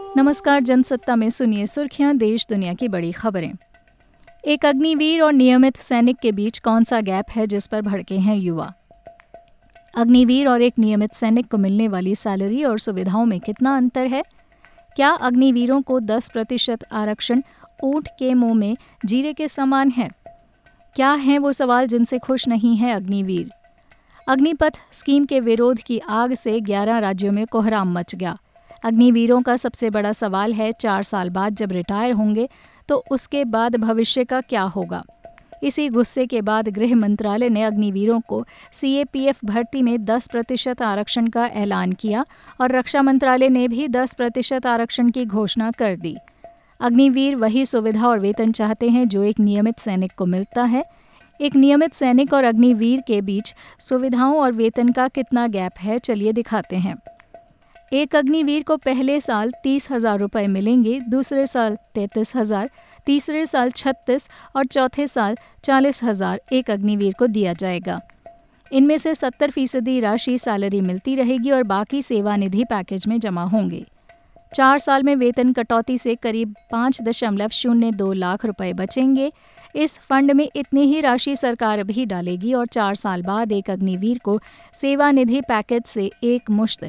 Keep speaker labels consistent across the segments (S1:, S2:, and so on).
S1: नमस्कार, जनसत्ता में सुनिए सुर्खियां, देश दुनिया की बड़ी खबरें। एक अग्निवीर और नियमित सैनिक के बीच कौन सा गैप है जिस पर भड़के हैं युवा? अग्निवीर और एक नियमित सैनिक को मिलने वाली सैलरी और सुविधाओं में कितना अंतर है? क्या अग्निवीरों को 10% आरक्षण ऊंट के मुंह में जीरे के समान है? क्या हैं वो सवाल जिनसे खुश नहीं है अग्निवीर? अग्निपथ स्कीम के विरोध की आग से 11 राज्यों में कोहराम मच गया। अग्निवीरों का सबसे बड़ा सवाल है 4 साल बाद जब रिटायर होंगे तो उसके बाद भविष्य का क्या होगा। इसी गुस्से के बाद गृह मंत्रालय ने अग्निवीरों को सीएपीएफ भर्ती में 10% आरक्षण का ऐलान किया और रक्षा मंत्रालय ने भी 10% आरक्षण की घोषणा कर दी। अग्निवीर वही सुविधा और वेतन चाहते हैं जो एक नियमित सैनिक को मिलता है। एक नियमित सैनिक और अग्निवीर के बीच सुविधाओं और वेतन का कितना गैप है, चलिए दिखाते हैं। एक अग्निवीर को पहले साल 30,000 रुपये मिलेंगे, दूसरे साल 33,000, तीसरे साल 36 और चौथे साल 40,000 एक अग्निवीर को दिया जाएगा। इनमें से 70% राशि सैलरी मिलती रहेगी और बाकी सेवानिधि पैकेज में जमा होंगे। 4 साल में वेतन कटौती से करीब 5.02 लाख रुपए बचेंगे। इस फंड में इतनी ही राशि सरकार भी डालेगी और 4 साल बाद एक अग्निवीर को सेवानिधि पैकेज से एक मुश्त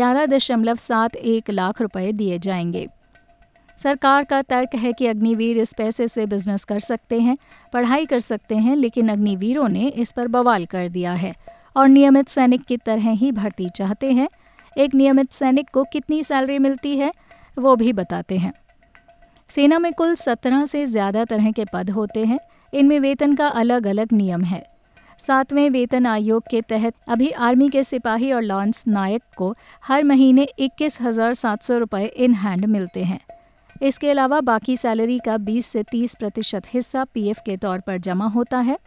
S1: 11.71 लाख रुपए दिए जाएंगे। सरकार का तर्क है कि अग्निवीर इस पैसे से बिजनेस कर सकते हैं, पढ़ाई कर सकते हैं, लेकिन अग्निवीरों ने इस पर बवाल कर दिया है और नियमित सैनिक की तरह ही भर्ती चाहते हैं। एक नियमित सैनिक को कितनी सैलरी मिलती है वो भी बताते हैं। सेना में कुल 17 से ज़्यादा तरह के पद होते हैं। इनमें वेतन का अलग अलग नियम है। 7वें वेतन आयोग के तहत अभी आर्मी के सिपाही और लॉन्स नायक को हर महीने 21,700 रुपये इन हैंड मिलते हैं। इसके अलावा बाकी सैलरी का 20 से 30% हिस्सा पीएफ के तौर पर जमा होता है।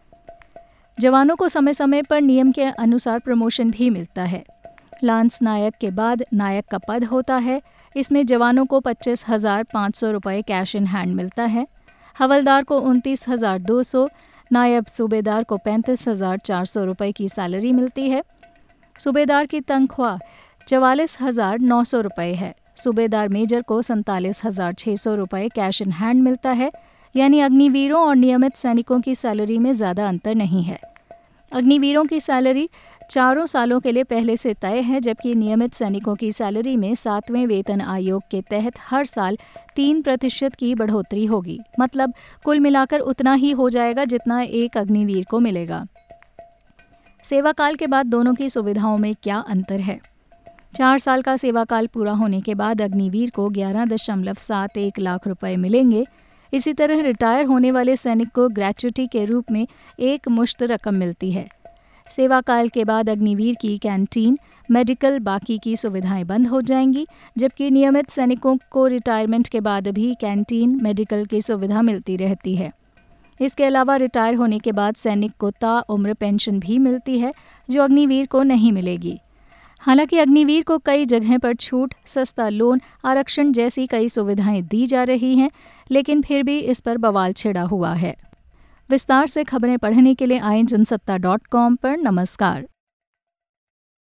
S1: जवानों को समय समय पर नियम के अनुसार प्रमोशन भी मिलता है। लांस नायक के बाद नायक का पद होता है। इसमें जवानों को 25,500 रुपये कैश इन हैंड मिलता है। हवलदार को 29,200, नायब सूबेदार को 35,400 रुपये की सैलरी मिलती है। सूबेदार की तनख्वाह 44,900 रुपये है। सूबेदार मेजर को 47,600 रुपये कैश इन हैंड मिलता है। यानी अग्निवीरों और नियमित सैनिकों की सैलरी में ज़्यादा अंतर नहीं है। अग्निवीरों की सैलरी 4 सालों के लिए पहले से तय है, जबकि नियमित सैनिकों की सैलरी में 7वें वेतन आयोग के तहत हर साल 3% की बढ़ोतरी होगी। मतलब कुल मिलाकर उतना ही हो जाएगा जितना एक अग्निवीर को मिलेगा। सेवाकाल के बाद दोनों की सुविधाओं में क्या अंतर है? 4 साल का सेवाकाल पूरा होने के बाद अग्निवीर को 11.71 लाख रुपए मिलेंगे। इसी तरह रिटायर होने वाले सैनिक को ग्रेच्युटी के रूप में एक मुश्त रकम मिलती है। सेवाकाल के बाद अग्निवीर की कैंटीन, मेडिकल, बाकी की सुविधाएं बंद हो जाएंगी, जबकि नियमित सैनिकों को रिटायरमेंट के बाद भी कैंटीन, मेडिकल की सुविधा मिलती रहती है। इसके अलावा रिटायर होने के बाद सैनिक को ताउम्र पेंशन भी मिलती है, जो अग्निवीर को नहीं मिलेगी। हालांकि अग्निवीर को कई जगह पर छूट, सस्ता लोन, आरक्षण जैसी कई सुविधाएं दी जा रही हैं, लेकिन फिर भी इस पर बवाल छिड़ा हुआ है। विस्तार से खबरें पढ़ने के लिए आएं जनसत्ता.com पर। नमस्कार।